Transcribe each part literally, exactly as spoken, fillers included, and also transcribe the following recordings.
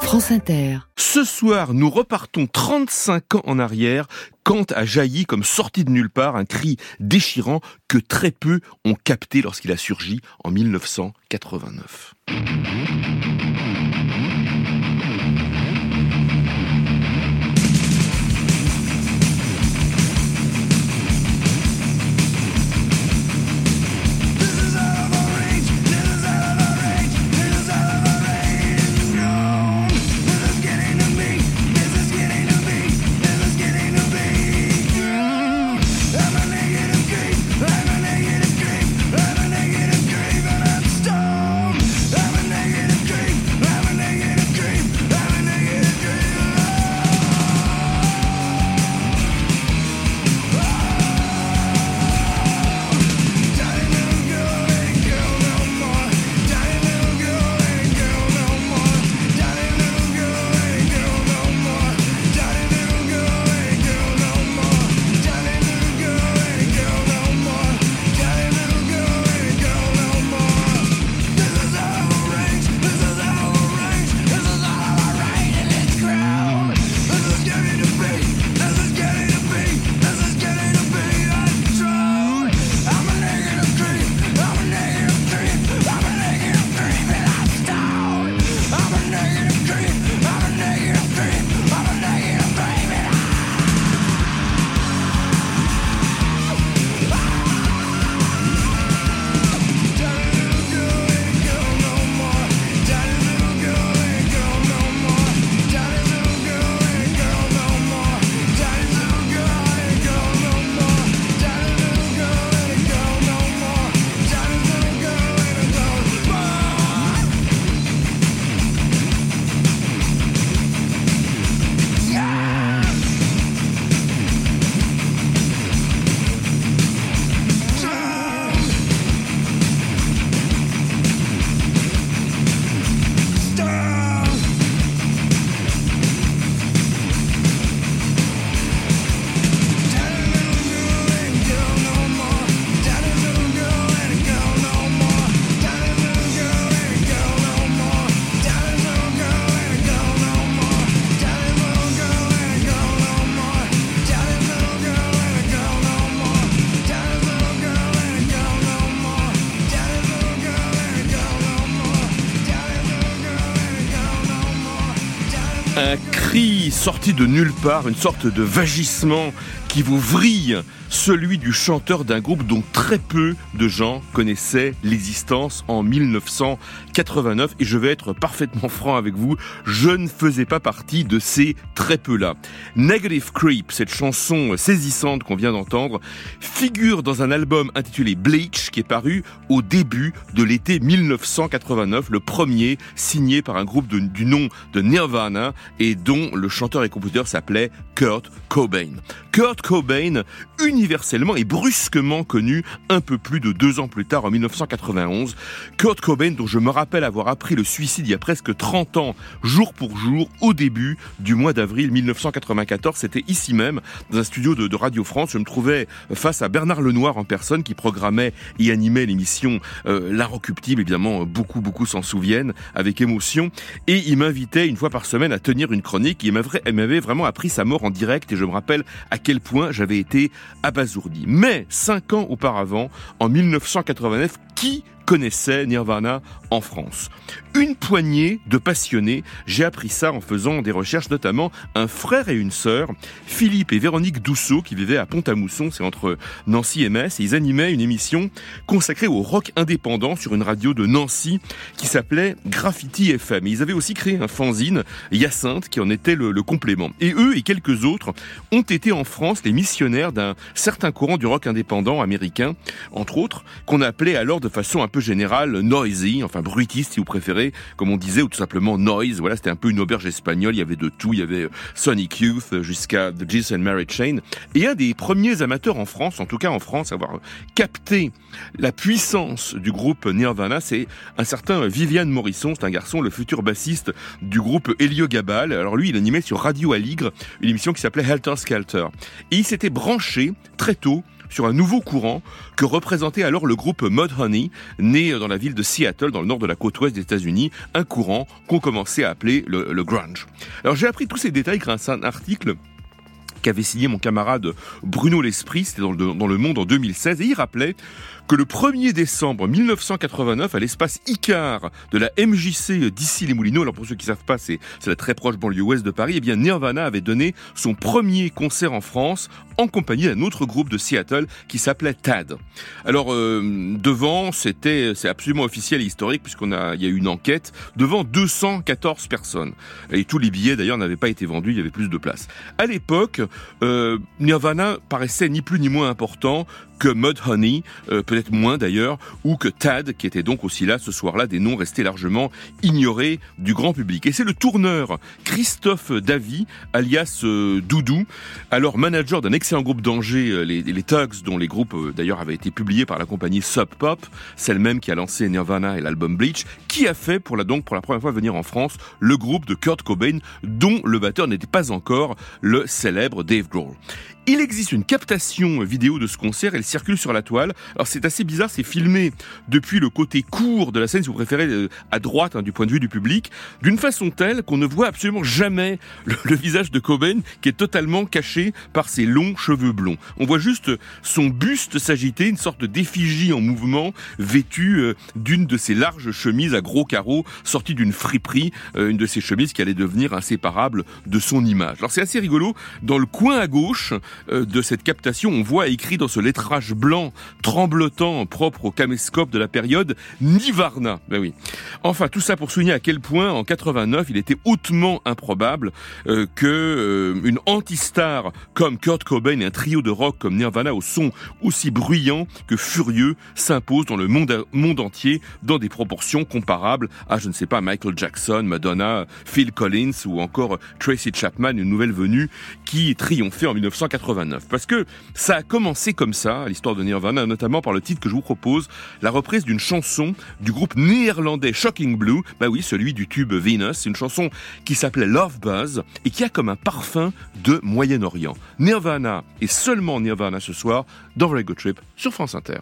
France Inter. Ce soir, nous repartons trente-cinq ans en arrière, quand a jailli, comme sorti de nulle part, un cri déchirant que très peu ont capté lorsqu'il a surgi en mille neuf cent quatre-vingt-neuf. Un cri sorti de nulle part, une sorte de vagissement qui vous vrille, celui du chanteur d'un groupe dont très peu de gens connaissaient l'existence en mille neuf cent quatre-vingt-neuf. Et je vais être parfaitement franc avec vous, je ne faisais pas partie de ces très peu-là. Negative Creep, cette chanson saisissante qu'on vient d'entendre, figure dans un album intitulé Bleach qui est paru au début de l'été mille neuf cent quatre-vingt-neuf, le premier signé par un groupe de, du nom de Nirvana et dont le chanteur et compositeur s'appelait Kurt Cobain. Kurt Cobain, universellement et brusquement connu un peu plus de deux ans plus tard, en mille neuf cent quatre-vingt-onze. Kurt Cobain, dont je me rappelle avoir appris le suicide il y a presque trente ans, jour pour jour, au début du mois d'avril mille neuf cent quatre-vingt-quatorze. C'était ici même, dans un studio de, de Radio France. Je me trouvais face à Bernard Lenoir en personne, qui programmait et animait l'émission euh, L'Inrecuptible. Évidemment, beaucoup, beaucoup s'en souviennent, avec émotion. Et il m'invitait une fois par semaine à tenir une chronique. Il m'avait, il m'avait vraiment appris sa mort en direct, et je me rappelle à quel point j'avais été abasourdi. Mais cinq ans auparavant, en mille neuf cent quatre-vingt-neuf, qui connaissait Nirvana en France? Une poignée de passionnés. J'ai appris ça en faisant des recherches, notamment un frère et une sœur, Philippe et Véronique Dousseau, qui vivaient à Pont-à-Mousson, c'est entre Nancy et Metz, et ils animaient une émission consacrée au rock indépendant sur une radio de Nancy qui s'appelait Graffiti F M. Et ils avaient aussi créé un fanzine, Hyacinthe, qui en était le, le complément. Et eux et quelques autres ont été en France les missionnaires d'un certain courant du rock indépendant américain, entre autres, qu'on appelait alors de façon un peu générale noisy, enfin bruitiste si vous préférez, comme on disait, ou tout simplement noise. Voilà, c'était un peu une auberge espagnole, il y avait de tout, il y avait Sonic Youth jusqu'à The Jesus and Mary Chain. Et un des premiers amateurs en France, en tout cas en France, à avoir capté la puissance du groupe Nirvana, c'est un certain Vivian Morrison. C'est un garçon, le futur bassiste du groupe Héliogabal. Alors lui, il animait sur Radio Aligre une émission qui s'appelait Helter Skelter. Et il s'était branché très tôt sur un nouveau courant que représentait alors le groupe Mudhoney, né dans la ville de Seattle, dans le nord de la côte ouest des États-Unis, un courant qu'on commençait à appeler le, le grunge. Alors j'ai appris tous ces détails grâce à un article qu'avait signé mon camarade Bruno L'Esprit, c'était dans le, dans le Monde en deux mille seize, et il rappelait que le premier décembre mille neuf cent quatre-vingt-neuf, à l'espace Icar de la M J C d'Issy-les-Moulineaux, alors pour ceux qui ne savent pas, c'est, c'est la très proche banlieue ouest de Paris, eh bien Nirvana avait donné son premier concert en France en compagnie d'un autre groupe de Seattle qui s'appelait T A D. Alors euh, devant, c'était, c'est absolument officiel et historique puisqu'on a, il y a eu une enquête, devant deux cent quatorze personnes. Et tous les billets d'ailleurs n'avaient pas été vendus, il y avait plus de place. À l'époque, euh, Nirvana paraissait ni plus ni moins important que Mudhoney, euh, peut-être moins d'ailleurs, ou que T A D, qui était donc aussi là ce soir-là, des noms restés largement ignorés du grand public. Et c'est le tourneur Christophe Davy, alias euh, Doudou, alors manager d'un excellent groupe d'Angers, euh, les, les Tugs, dont les groupes euh, d'ailleurs avaient été publiés par la compagnie Sub Pop, celle même qui a lancé Nirvana et l'album Bleach, qui a fait pour la, donc pour la première fois venir en France le groupe de Kurt Cobain, dont le batteur n'était pas encore le célèbre Dave Grohl. Il existe une captation vidéo de ce concert, elle circule sur la toile. Alors c'est assez bizarre, c'est filmé depuis le côté court de la scène, si vous préférez, à droite hein, du point de vue du public, d'une façon telle qu'on ne voit absolument jamais le, le visage de Cobain qui est totalement caché par ses longs cheveux blonds. On voit juste son buste s'agiter, une sorte d'effigie en mouvement, vêtue euh, d'une de ses larges chemises à gros carreaux, sortie d'une friperie, euh, une de ces chemises qui allait devenir inséparable de son image. Alors c'est assez rigolo, dans le coin à gauche de cette captation, on voit écrit dans ce lettrage blanc tremblotant propre au caméscope de la période Nirvana. Ben oui. Enfin, tout ça pour souligner à quel point en quatre-vingt-neuf, il était hautement improbable euh, que euh, une anti-star comme Kurt Cobain et un trio de rock comme Nirvana au son aussi bruyant que furieux s'impose dans le monde, monde entier dans des proportions comparables à, je ne sais pas, Michael Jackson, Madonna, Phil Collins ou encore Tracy Chapman, une nouvelle venue qui triomphait en dix-neuf cent quatre-vingt-neuf. Parce que ça a commencé comme ça, l'histoire de Nirvana, notamment par le titre que je vous propose, la reprise d'une chanson du groupe néerlandais Shocking Blue, bah oui, celui du tube Venus, une chanson qui s'appelait Love Buzz et qui a comme un parfum de Moyen-Orient. Nirvana et seulement Nirvana ce soir dans Very Good Trip sur France Inter.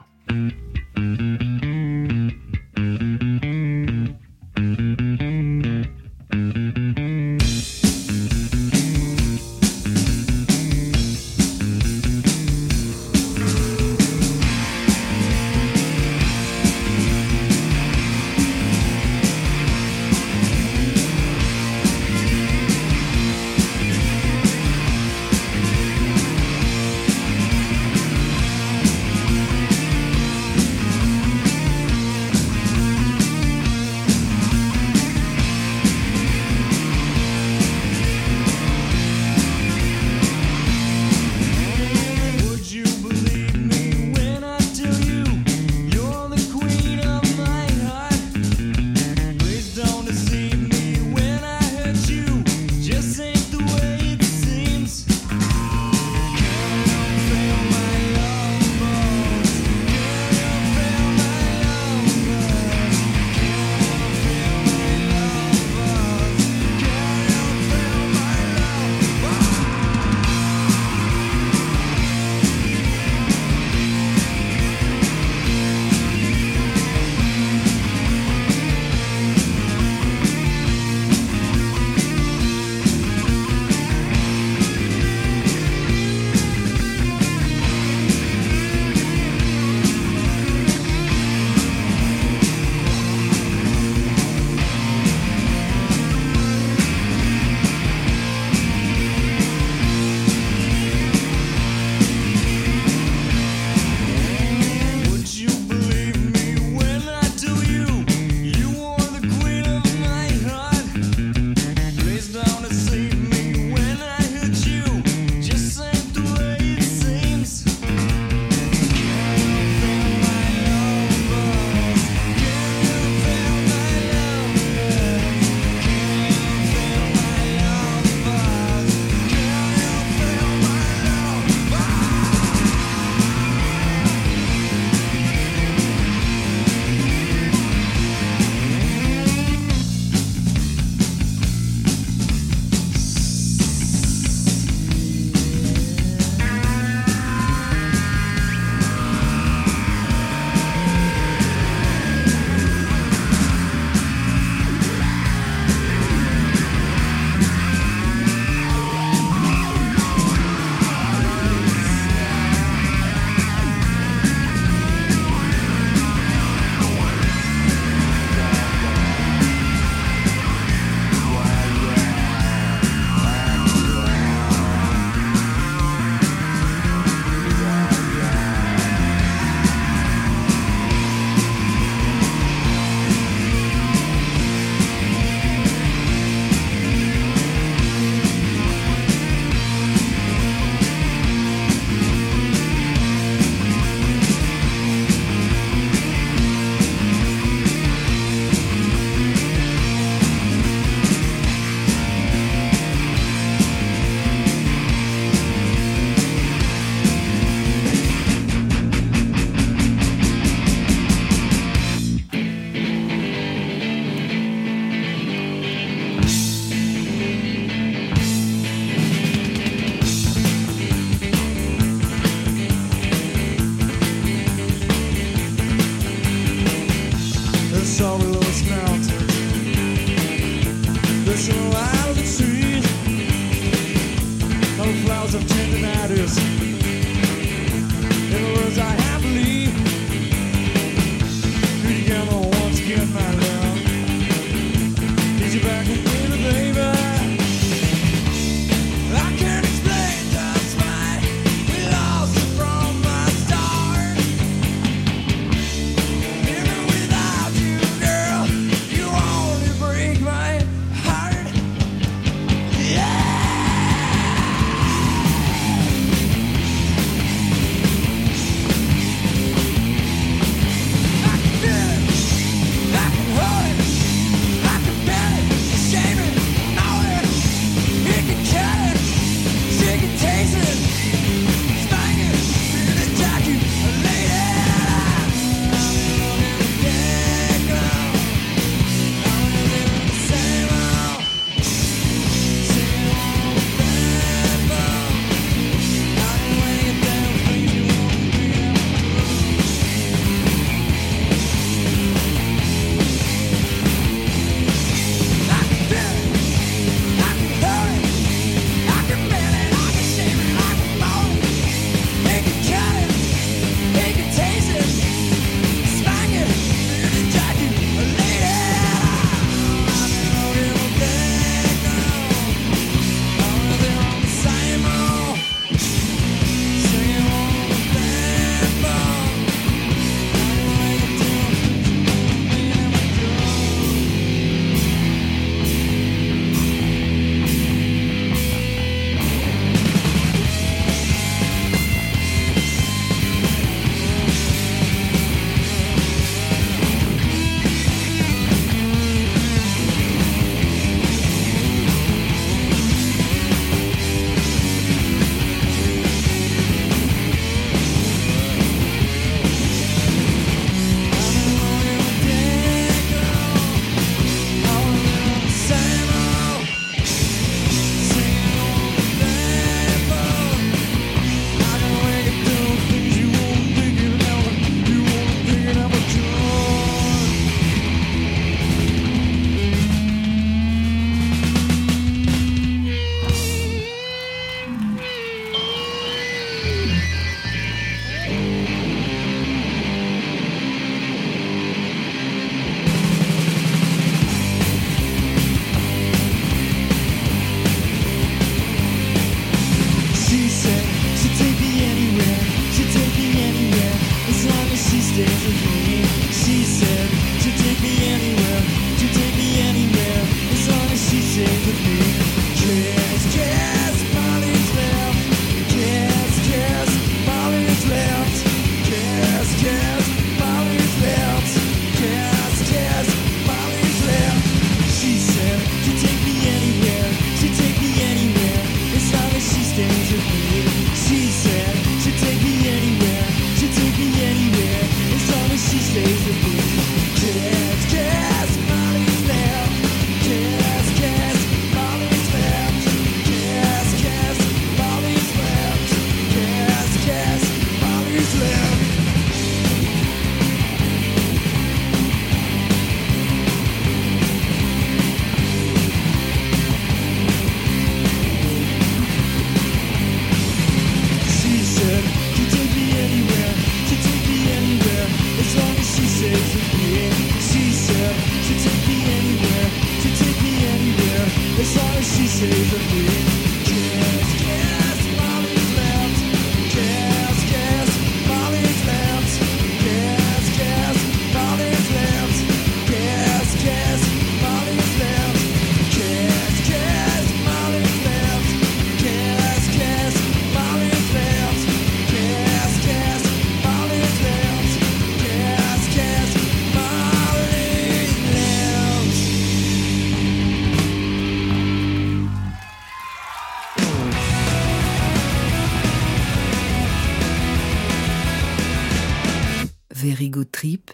Very Good Trip,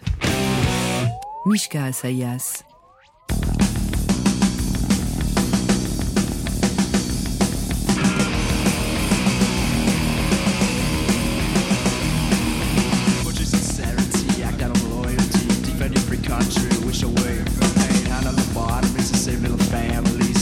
Mishka Asayas. Country, wish away from pain. Hand on the bottom, it's the same little family.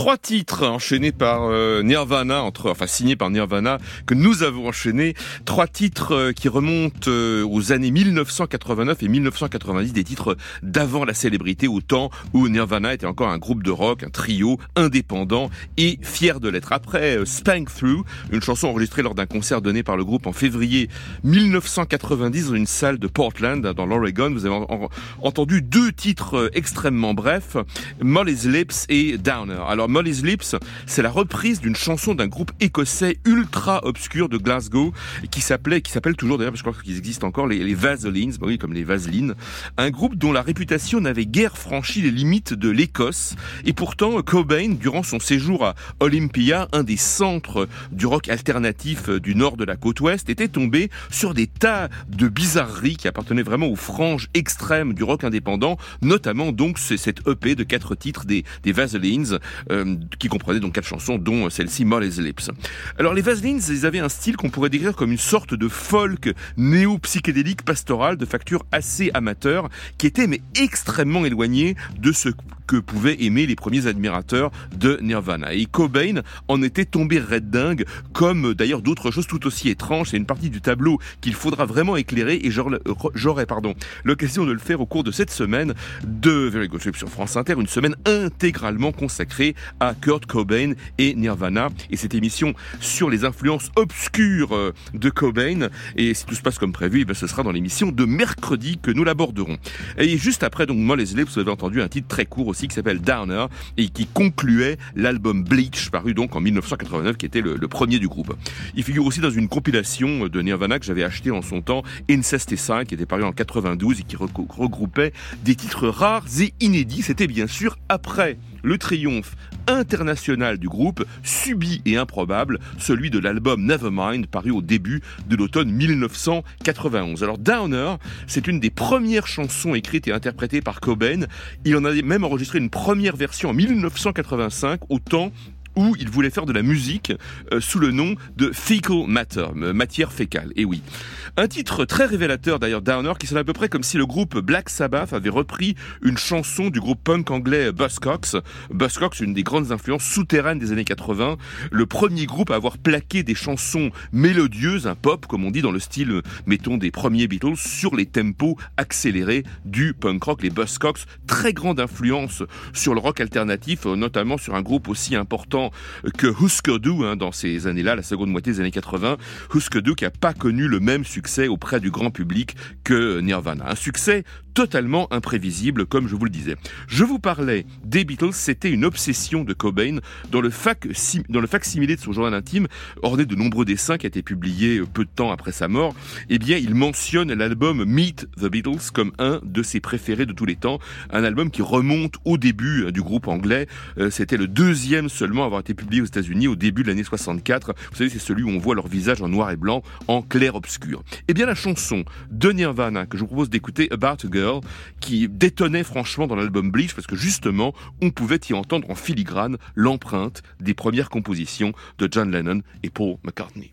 Trois titres enchaînés par euh, Nirvana, entre, enfin signés par Nirvana, que nous avons enchaînés. Trois titres euh, qui remontent euh, aux années mille neuf cent quatre-vingt-neuf et mille neuf cent quatre-vingt-dix, des titres d'avant la célébrité, au temps où Nirvana était encore un groupe de rock, un trio indépendant et fier de l'être. Après euh, Spank Through, une chanson enregistrée lors d'un concert donné par le groupe en février mille neuf cent quatre-vingt-dix dans une salle de Portland, dans l'Oregon, vous avez en- en- entendu deux titres euh, extrêmement brefs, Molly's Lips et Downer. Alors Molly's Lips, c'est la reprise d'une chanson d'un groupe écossais ultra obscur de Glasgow qui s'appelait, qui s'appelle toujours d'ailleurs, parce que je crois qu'ils existent encore, les, les Vaselines, bah oui, comme les Vaselines, un groupe dont la réputation n'avait guère franchi les limites de l'Écosse. Et pourtant, Cobain, durant son séjour à Olympia, un des centres du rock alternatif du nord de la côte ouest, était tombé sur des tas de bizarreries qui appartenaient vraiment aux franges extrêmes du rock indépendant, notamment donc c'est cette E P de quatre titres des, des Vaselines, euh, qui comprenait donc quatre chansons, dont celle-ci, Molly's Lips. Alors les Vaselines, ils avaient un style qu'on pourrait décrire comme une sorte de folk néo-psychédélique pastoral de facture assez amateur, qui était mais extrêmement éloigné de ce que pouvaient aimer les premiers admirateurs de Nirvana. Et Cobain en était tombé red dingue, comme d'ailleurs d'autres choses tout aussi étranges. C'est une partie du tableau qu'il faudra vraiment éclairer, et j'aurai pardon, l'occasion de le faire au cours de cette semaine de Very Good Trip sur France Inter, une semaine intégralement consacrée à Kurt Cobain et Nirvana, et cette émission sur les influences obscures de Cobain. Et si tout se passe comme prévu, eh bien, ce sera dans l'émission de mercredi que nous l'aborderons. Et juste après, donc, Molly's Lips, vous avez entendu un titre très court aussi qui s'appelle Downer et qui concluait l'album Bleach, paru donc en mille neuf cent quatre-vingt-neuf, qui était le, le premier du groupe. Il figure aussi dans une compilation de Nirvana que j'avais acheté en son temps, Incesticide, qui était paru en quatre-vingt-douze et qui regroupait des titres rares et inédits. C'était bien sûr après le triomphe international du groupe, subi et improbable, celui de l'album Nevermind, paru au début de l'automne mille neuf cent quatre-vingt-onze. Alors Downer, c'est une des premières chansons écrites et interprétées par Cobain. Il en a même enregistré une première version en mille neuf cent quatre-vingt-cinq, au temps où il voulait faire de la musique euh, sous le nom de Fecal Matter, matière fécale. Et oui. Un titre très révélateur d'ailleurs, Downer, qui sonne à peu près comme si le groupe Black Sabbath avait repris une chanson du groupe punk anglais Buzzcocks. Buzzcocks, une des grandes influences souterraines des années quatre-vingts, le premier groupe à avoir plaqué des chansons mélodieuses, un pop, comme on dit, dans le style, mettons, des premiers Beatles, sur les tempos accélérés du punk rock. Les Buzzcocks, très grande influence sur le rock alternatif, notamment sur un groupe aussi important que Husker Du, hein, dans ces années-là, la seconde moitié des années quatre-vingts. Husker Du qui n'a pas connu le même succès auprès du grand public que Nirvana. Un succès totalement imprévisible, comme je vous le disais. Je vous parlais des Beatles, c'était une obsession de Cobain. Dans le fac, dans le facsimilé de son journal intime, orné de nombreux dessins qui a été publié peu de temps après sa mort, eh bien, il mentionne l'album Meet the Beatles comme un de ses préférés de tous les temps. Un album qui remonte au début du groupe anglais. C'était le deuxième seulement à avoir été publié aux États-Unis au début de l'année soixante-quatre. Vous savez, c'est celui où on voit leur visage en noir et blanc, en clair-obscur. Eh bien, la chanson de Nirvana que je vous propose d'écouter, About a Girl, qui détonnait franchement dans l'album Bleach, parce que justement, on pouvait y entendre en filigrane l'empreinte des premières compositions de John Lennon et Paul McCartney.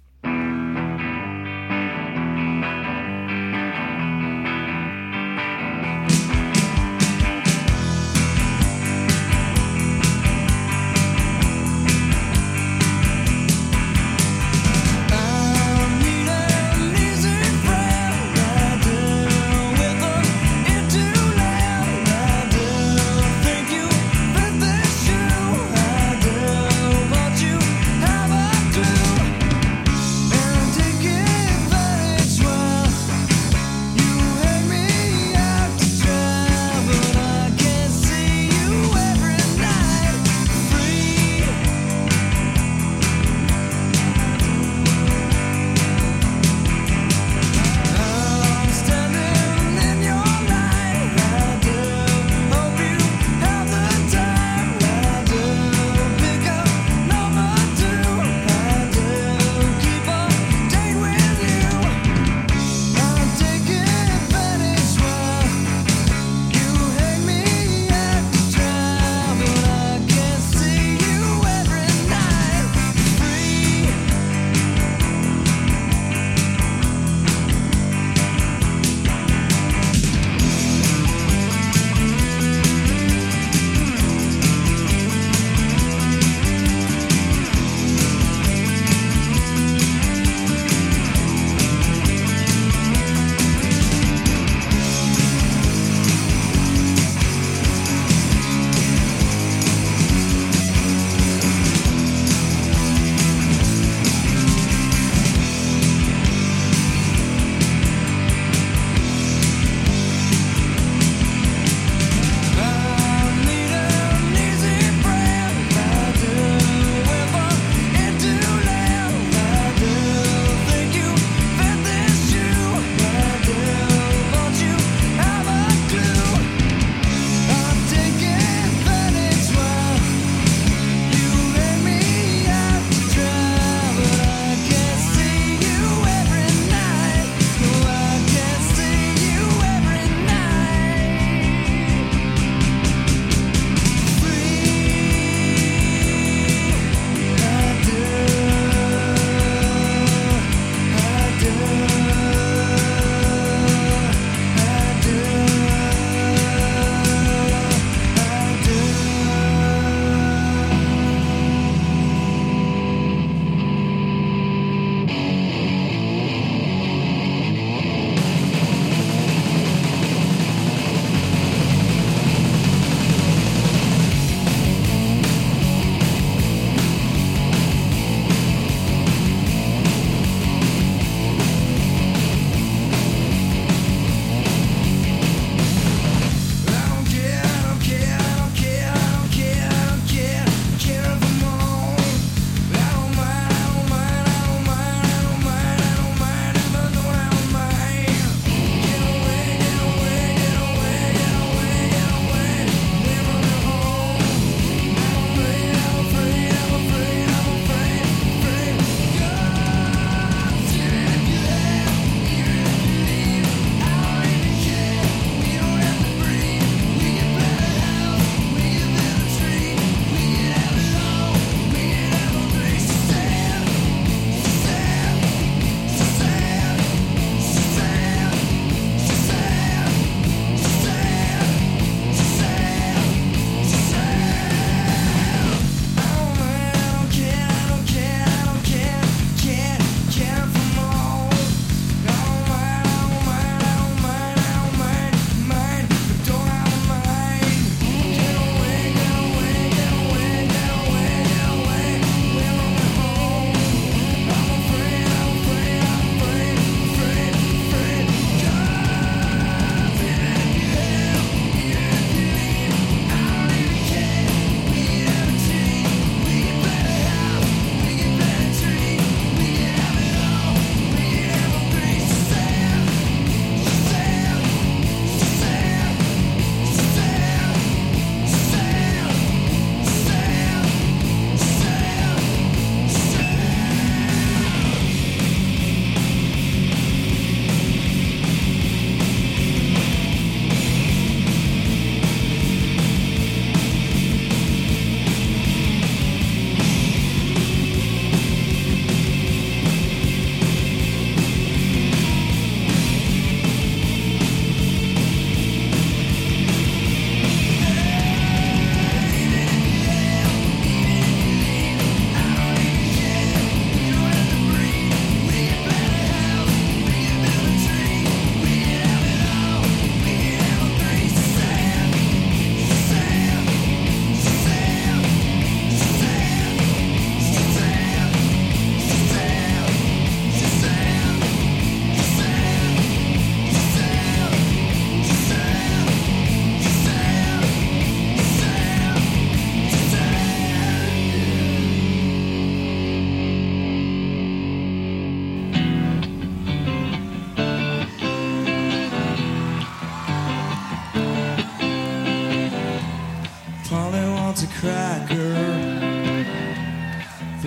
Have a clue.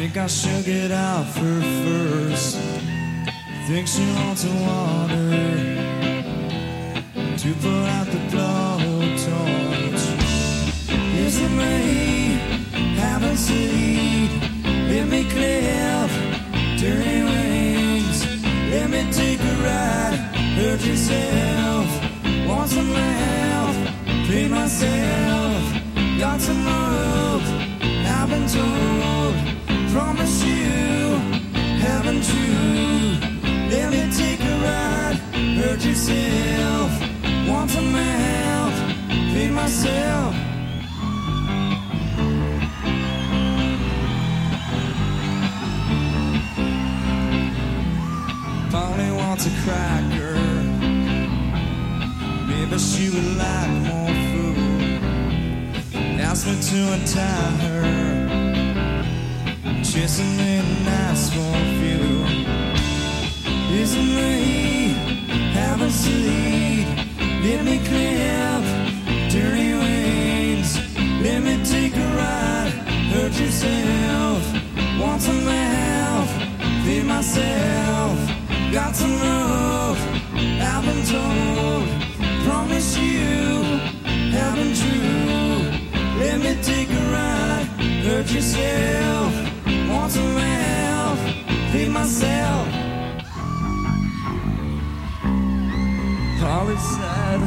Think I should get off her first. Think she wants a water to put out the blowtorch. Is it me? Haven't seen. Let me clip dirty wings. Let me take a ride. Hurt yourself. Want some laugh. Pay myself. Got some rope. I've been told. Promise you. Haven't you? Let me take a ride. Hurt yourself. Want some help. Feed myself. Polly wants a cracker. Maybe she would like more food. Ask me to untie her. Chasing me and ask for a few. Isn't me, haven't sleep. Let me clip dirty wings. Let me take a ride. Hurt yourself. Want some help. Feed myself. Got some rope. I've been told. Promise you. Haven't true. Let me take a ride. Hurt yourself. Want some help. Feed myself. Polly said,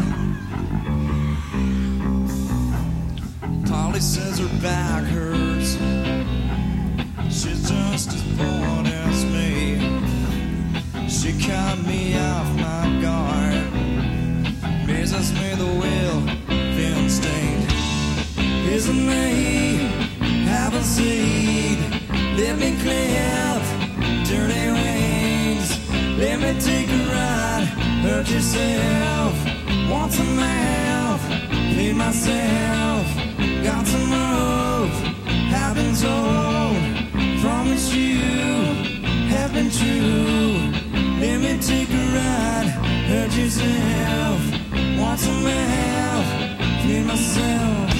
Polly says her back hurts. She's just as bored as me. She caught me off my guard. Raises me the will, thin stained. Isn't me, haven't seen. Let me clip dirty wings. Let me take a ride. Hurt yourself. Want some help. Feed myself. Got some rope. Haven't told. Promise you. Have been true. Let me take a ride. Hurt yourself. Want some help. Feed myself.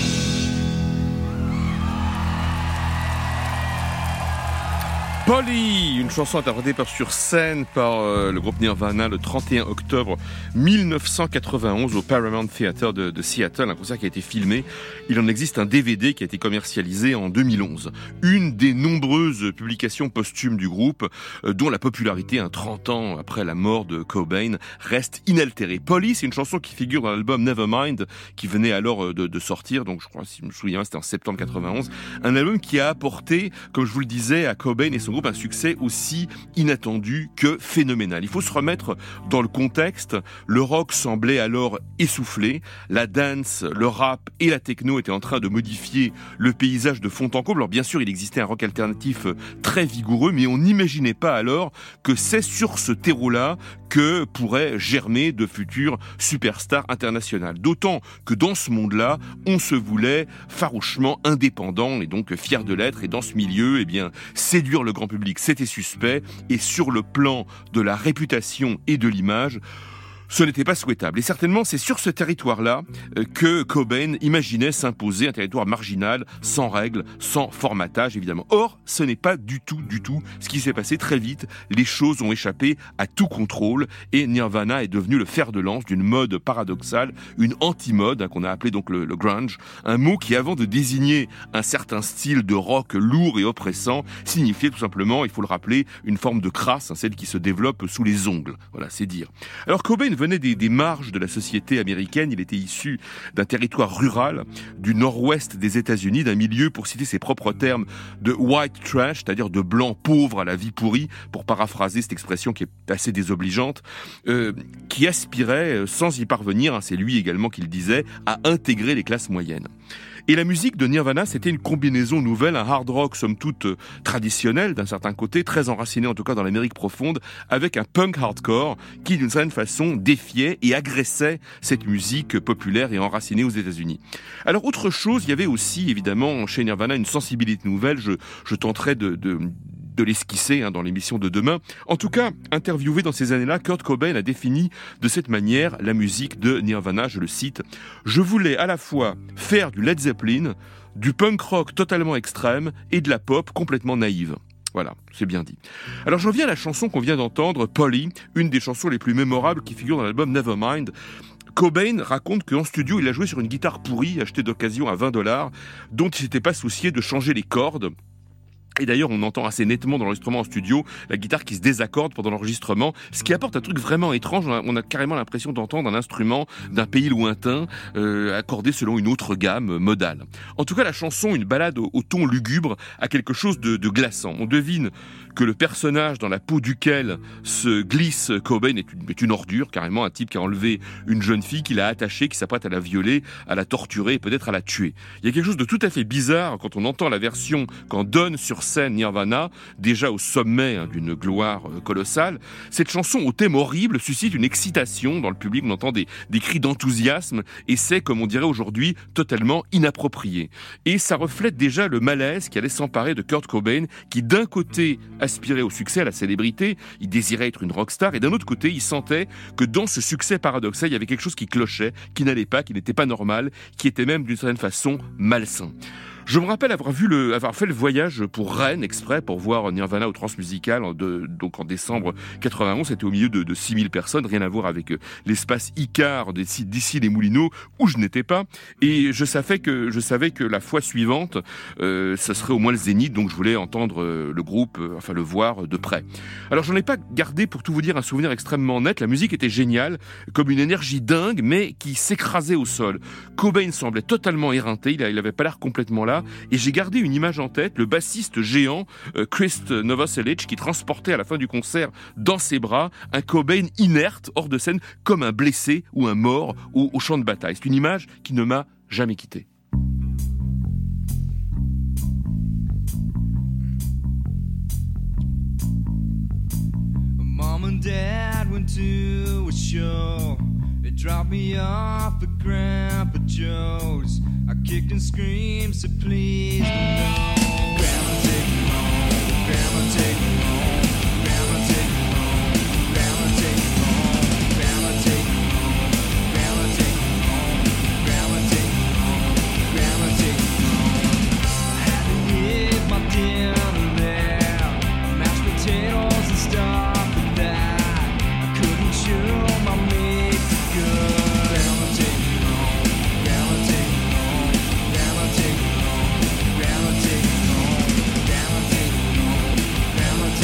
Polly, une chanson interprétée par, sur scène par euh, le groupe Nirvana le trente et un octobre mille neuf cent quatre-vingt-onze au Paramount Theater de, de Seattle, un concert qui a été filmé. Il en existe un D V D qui a été commercialisé en deux mille onze. Une des nombreuses publications posthumes du groupe, euh, dont la popularité, hein, trente ans après la mort de Cobain, reste inaltérée. Polly, c'est une chanson qui figure dans l'album Nevermind, qui venait alors de, de sortir, donc je crois, si je me souviens, c'était en septembre quatre-vingt-onze. Un album qui a apporté, comme je vous le disais, à Cobain et son groupe un succès aussi inattendu que phénoménal. Il faut se remettre dans le contexte. Le rock semblait alors essoufflé. La dance, le rap et la techno étaient en train de modifier le paysage de fond en comble. Alors bien sûr, il existait un rock alternatif très vigoureux, mais on n'imaginait pas alors que c'est sur ce terreau-là que pourraient germer de futures superstars internationales. D'autant que dans ce monde-là, on se voulait farouchement indépendant et donc fier de l'être. Et dans ce milieu, eh bien, séduire le grand public, c'était suspect. Et sur le plan de la réputation et de l'image, ce n'était pas souhaitable. Et certainement, c'est sur ce territoire-là que Cobain imaginait s'imposer, un territoire marginal, sans règles, sans formatage, évidemment. Or, ce n'est pas du tout, du tout ce qui s'est passé très vite. Les choses ont échappé à tout contrôle et Nirvana est devenu le fer de lance d'une mode paradoxale, une anti-mode, hein, qu'on a appelé donc le, le grunge, un mot qui, avant de désigner un certain style de rock lourd et oppressant, signifiait tout simplement, il faut le rappeler, une forme de crasse, hein, celle qui se développe sous les ongles. Voilà, c'est dire. Alors Cobain venait des, des marges de la société américaine. Il était issu d'un territoire rural du nord-ouest des États-Unis, d'un milieu, pour citer ses propres termes, de white trash, c'est-à-dire de blancs pauvres à la vie pourrie, pour paraphraser cette expression qui est assez désobligeante, euh, qui aspirait, sans y parvenir, hein, c'est lui également qui le disait, à intégrer les classes moyennes. Et la musique de Nirvana, c'était une combinaison nouvelle, un hard rock somme toute euh, traditionnel d'un certain côté, très enraciné en tout cas dans l'Amérique profonde, avec un punk hardcore qui d'une certaine façon défiait et agressait cette musique populaire et enracinée aux États-Unis. Alors autre chose, il y avait aussi évidemment chez Nirvana une sensibilité nouvelle, je, je tenterai de... de de l'esquisser hein, dans l'émission de demain. En tout cas, interviewé dans ces années-là, Kurt Cobain a défini de cette manière la musique de Nirvana, je le cite, « Je voulais à la fois faire du Led Zeppelin, du punk rock totalement extrême et de la pop complètement naïve. Voilà, c'est bien dit. Alors j'en viens à la chanson qu'on vient d'entendre, Polly, une des chansons les plus mémorables qui figure dans l'album Nevermind. Cobain raconte qu'en studio, il a joué sur une guitare pourrie, achetée d'occasion à vingt dollars, dont il s'était pas soucié de changer les cordes. Et d'ailleurs, on entend assez nettement dans l'enregistrement en studio la guitare qui se désaccorde pendant l'enregistrement, ce qui apporte un truc vraiment étrange. On a, on a carrément l'impression d'entendre un instrument d'un pays lointain euh, accordé selon une autre gamme modale. En tout cas, la chanson, une ballade au, au ton lugubre, a quelque chose de, de glaçant. On devine que le personnage dans la peau duquel se glisse Cobain est une, est une ordure, carrément un type qui a enlevé une jeune fille, qu'il a attachée, qui s'apprête à la violer, à la torturer et peut-être à la tuer. Il y a quelque chose de tout à fait bizarre quand on entend la version quand donne sur scène Nirvana, déjà au sommet hein, d'une gloire euh, colossale. Cette chanson au thème horrible suscite une excitation dans le public, on entend des, des cris d'enthousiasme et c'est, comme on dirait aujourd'hui, totalement inapproprié. Et ça reflète déjà le malaise qui allait s'emparer de Kurt Cobain, qui d'un côté aspirait au succès, à la célébrité, il désirait être une rockstar, et d'un autre côté, il sentait que dans ce succès paradoxal, il y avait quelque chose qui clochait, qui n'allait pas, qui n'était pas normal, qui était même d'une certaine façon malsain. Je me rappelle avoir vu le, avoir fait le voyage pour Rennes exprès pour voir Nirvana au Transmusical en de, donc en décembre quatre-vingt-onze. C'était au milieu de, de six mille personnes, rien à voir avec l'espace Icare d'ici, d'ici les Moulineaux où je n'étais pas. Et je savais que, je savais que la fois suivante, euh, ça serait au moins le Zénith, donc je voulais entendre le groupe, euh, enfin le voir de près. Alors j'en ai pas gardé, pour tout vous dire, un souvenir extrêmement net. La musique était géniale, comme une énergie dingue, mais qui s'écrasait au sol. Cobain semblait totalement éreinté, il, a, il avait pas l'air complètement là. Et j'ai gardé une image en tête, le bassiste géant euh, Chris Novoselic qui transportait à la fin du concert dans ses bras un Cobain inerte, hors de scène, comme un blessé ou un mort au, au champ de bataille. C'est une image qui ne m'a jamais quitté. Mom and Dad went to a show. They dropped me off at Grandpa Joe's. I kicked and screamed, said please no. Grandma take me home, Grandma take me home, Grandma take me home, Grandma take me home, Grandma take me home, Grandma take me home, Grandma take me home, Grandma take me home. I had to eat my dinner there, mashed potatoes and stuff like that. I couldn't chew my meat good. Grandma take me home, Grandma take me home, Grandma take me home, Grandma take me home, Grandma take me home, Grandma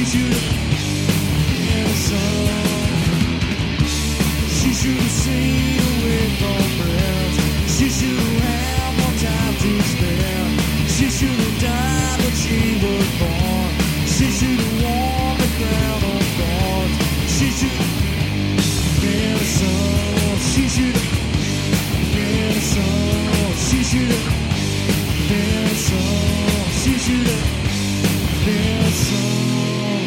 should have been a song. She should have seen away from breath. She should have had more time to spare. She should have died when she was born. She should have worn the crown of thorns. She should have been a song. She should have been a song. She should have been a song. She should have been a song.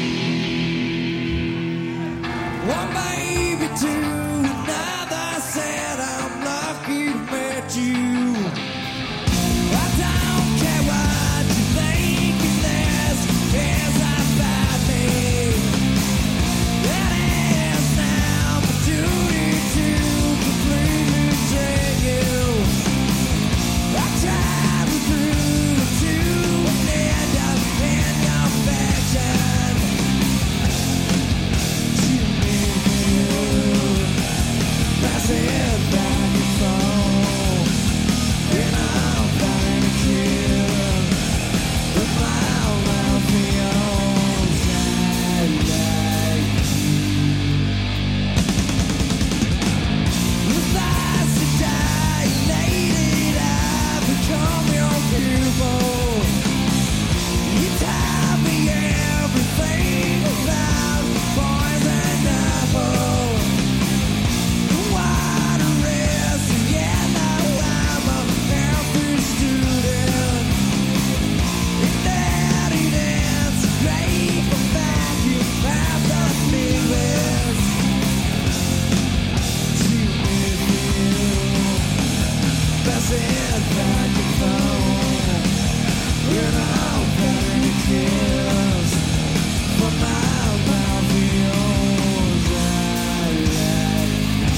One baby, two, another said I'm lucky to meet you. I don't care what you think of this, it's about me. It is now my duty to completely drain you. I travel through to an end of imperfection. To me, pass it back and forth, and I'll find a cure. With my mouth beyond satellite. With eyes so dilated, I've become your pupil. You taught me everything about poison apple. What a risk, yeah, now I'm a healthy student. If that is great for vacuum, I've got feelings. To me, pass it back and forth, and I'll find a kiss from my mouth beyond satellite.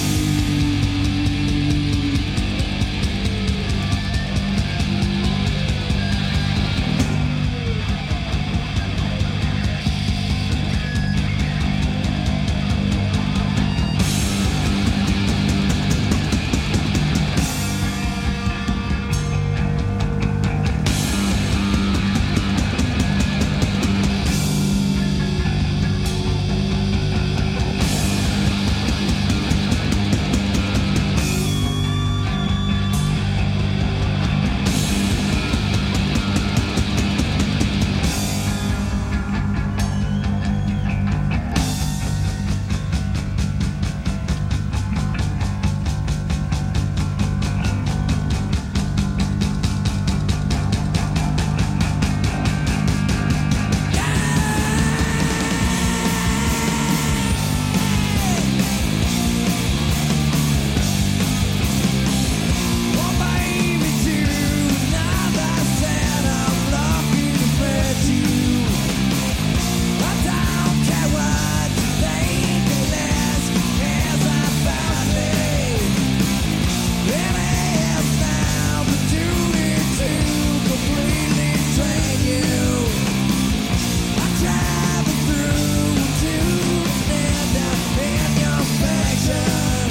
One baby, two, another said I'm lucky to meet you. I don't care what you think of this, it's about me. It is now my duty to completely train you. I travel through to stand up in your affection.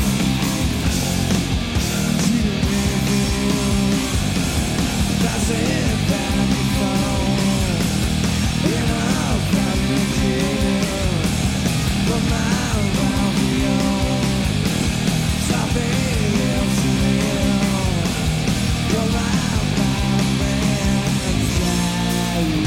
To me, pass it back and forth, and I'll find a cure from my mouth beyond. Something else to live, from my mouth inside.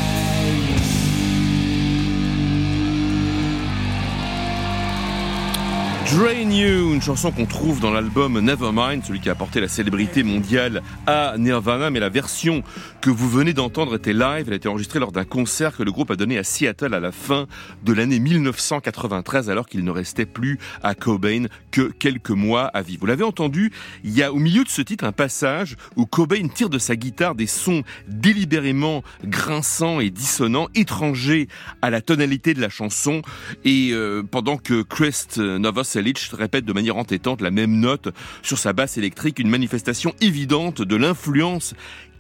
Drain You, une chanson qu'on trouve dans l'album Nevermind, celui qui a apporté la célébrité mondiale à Nirvana, mais la version que vous venez d'entendre était live, elle a été enregistrée lors d'un concert que le groupe a donné à Seattle à la fin de l'année mille neuf cent quatre-vingt-treize, alors qu'il ne restait plus à Cobain que quelques mois à vivre. Vous l'avez entendu, il y a au milieu de ce titre un passage où Cobain tire de sa guitare des sons délibérément grinçants et dissonants, étrangers à la tonalité de la chanson, et euh, pendant que Krist Novoselic répète de manière entêtante la même note sur sa basse électrique, une manifestation évidente de l'influence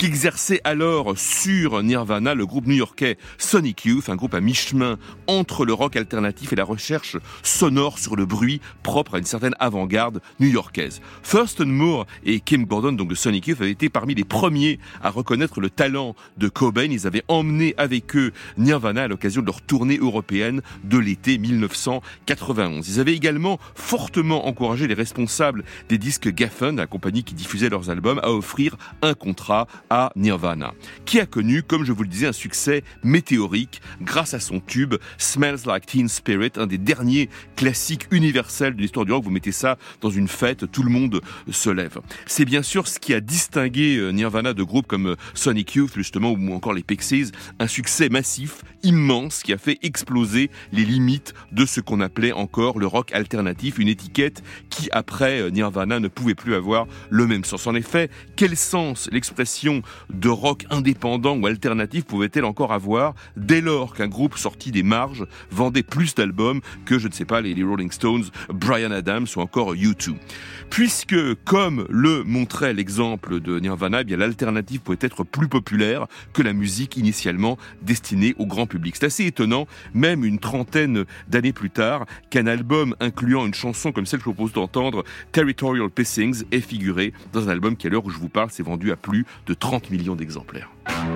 qu'exerçait alors sur Nirvana le groupe new-yorkais Sonic Youth, un groupe à mi-chemin entre le rock alternatif et la recherche sonore sur le bruit propre à une certaine avant-garde new-yorkaise. Thurston Moore et Kim Gordon, donc de Sonic Youth, avaient été parmi les premiers à reconnaître le talent de Cobain. Ils avaient emmené avec eux Nirvana à l'occasion de leur tournée européenne de l'été dix-neuf cent quatre-vingt-onze. Ils avaient également fortement encouragé les responsables des disques Geffen, la compagnie qui diffusait leurs albums, à offrir un contrat à Nirvana, qui a connu, comme je vous le disais, un succès météorique grâce à son tube Smells Like Teen Spirit, un des derniers classiques universels de l'histoire du rock. Vous mettez ça dans une fête, tout le monde se lève. C'est bien sûr ce qui a distingué Nirvana de groupes comme Sonic Youth, justement, ou encore les Pixies, un succès massif, immense, qui a fait exploser les limites de ce qu'on appelait encore le rock alternatif, une étiquette qui, après Nirvana, ne pouvait plus avoir le même sens. En effet, quel sens l'expression de rock indépendant ou alternatif pouvait-elle encore avoir dès lors qu'un groupe sorti des marges vendait plus d'albums que, je ne sais pas, les Rolling Stones, Bryan Adams ou encore U deux. Puisque, comme le montrait l'exemple de Nirvana, eh bien l'alternative pouvait être plus populaire que la musique initialement destinée au grand public. C'est assez étonnant, même une trentaine d'années plus tard, qu'un album incluant une chanson comme celle que je propose d'entendre, Territorial Pissings, est figuré dans un album qui, à l'heure où je vous parle, s'est vendu à plus de trente millions d'exemplaires.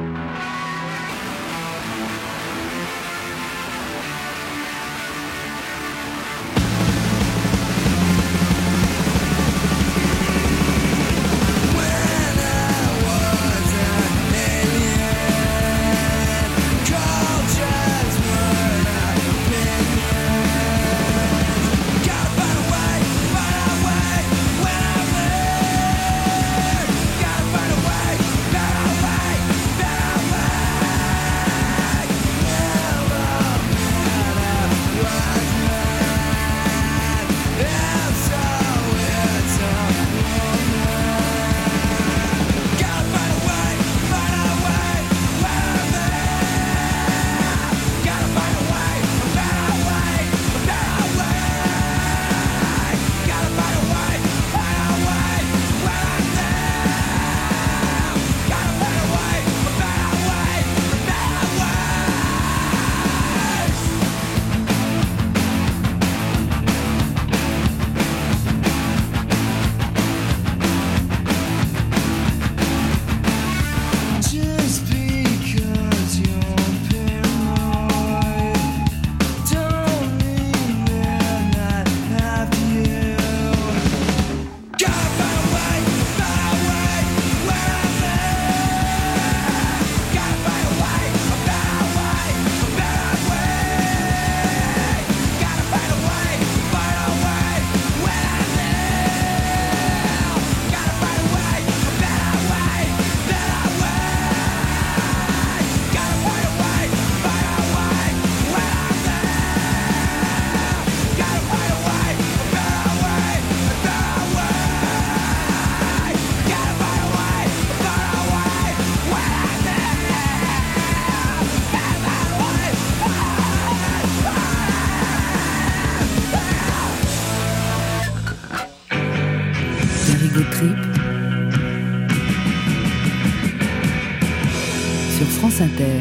Sur France Inter.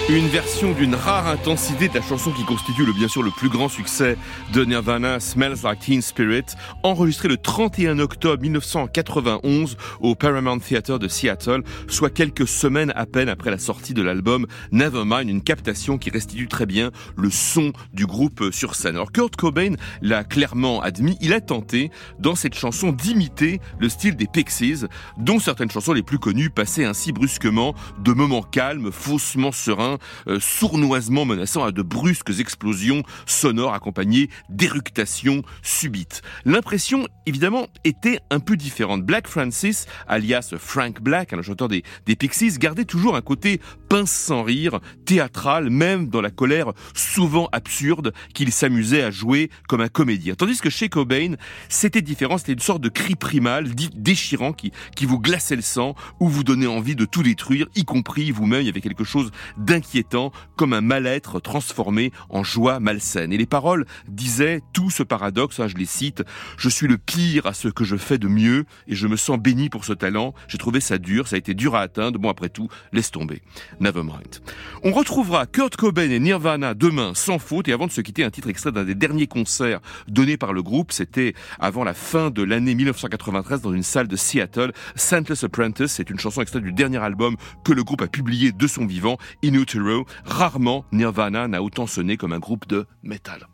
Une version d'une rare intensité de la chanson qui constitue le, bien sûr le plus grand succès de Nirvana, Smells Like Teen Spirit, enregistré le trente et un octobre mille neuf cent quatre-vingt-onze au Paramount Theater de Seattle, soit quelques semaines à peine après la sortie de l'album Nevermind, une captation qui restitue très bien le son du groupe sur scène. Alors Kurt Cobain l'a clairement admis, il a tenté dans cette chanson d'imiter le style des Pixies, dont certaines chansons les plus connues passaient ainsi brusquement de moments calmes, faussement sereins, Euh, sournoisement menaçant à de brusques explosions sonores accompagnées d'éructations subites. L'impression, évidemment, était un peu différente. Black Francis, alias Frank Black, le chanteur des, des Pixies, gardait toujours un côté pince sans rire, théâtral, même dans la colère souvent absurde qu'il s'amusait à jouer comme un comédien. Tandis que chez Cobain, c'était différent, c'était une sorte de cri primal, dit déchirant, qui, qui vous glaçait le sang, ou vous donnait envie de tout détruire, y compris vous-même. Il y avait quelque chose d'inquiétant, comme un mal-être transformé en joie malsaine. Et les paroles disaient tout ce paradoxe, hein, je les cite, « Je suis le pire à ce que je fais de mieux et je me sens béni pour ce talent. J'ai trouvé ça dur, ça a été dur à atteindre. Bon, après tout, laisse tomber. Nevermind. » On retrouvera Kurt Cobain et Nirvana demain sans faute. Et avant de se quitter, un titre extrait d'un des derniers concerts donnés par le groupe. C'était avant la fin de l'année mille neuf cent quatre-vingt-treize dans une salle de Seattle. Scentless Apprentice, c'est une chanson extraite du dernier album que le groupe a publié de son vivant, In Utero. Rarement Nirvana n'a autant sonné comme un groupe de métal.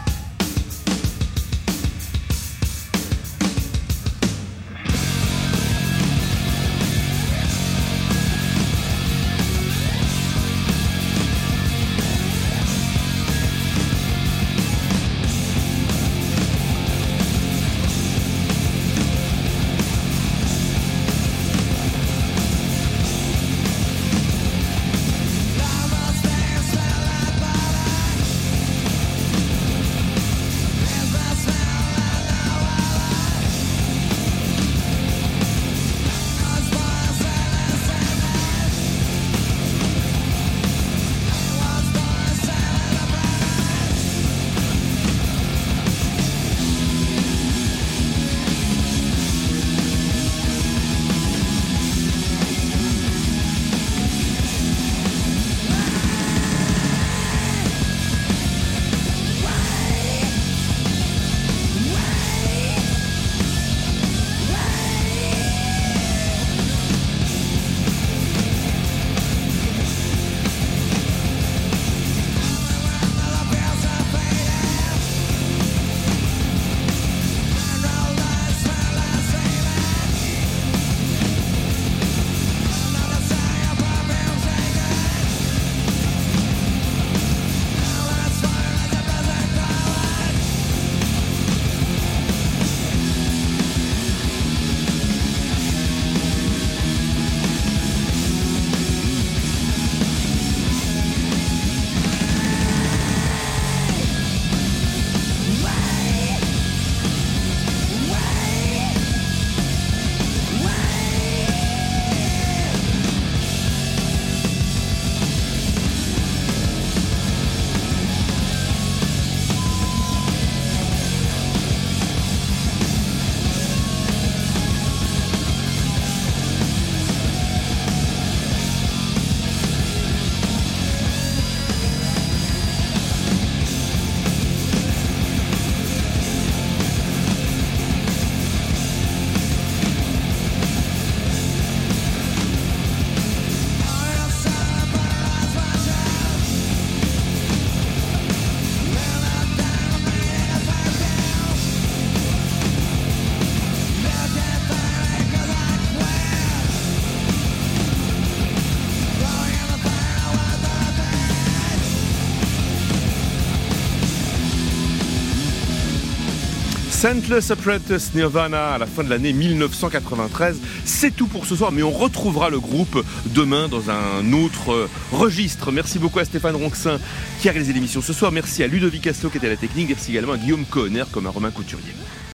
Scentless Apprentice, Nirvana, à la fin de l'année mille neuf cent quatre-vingt-treize. C'est tout pour ce soir, mais on retrouvera le groupe demain dans un autre registre. Merci beaucoup à Stéphane Ronxin qui a réalisé l'émission ce soir. Merci à Ludovic Asselot qui était à la technique. Merci également à Guillaume Cohenner comme à Romain Couturier.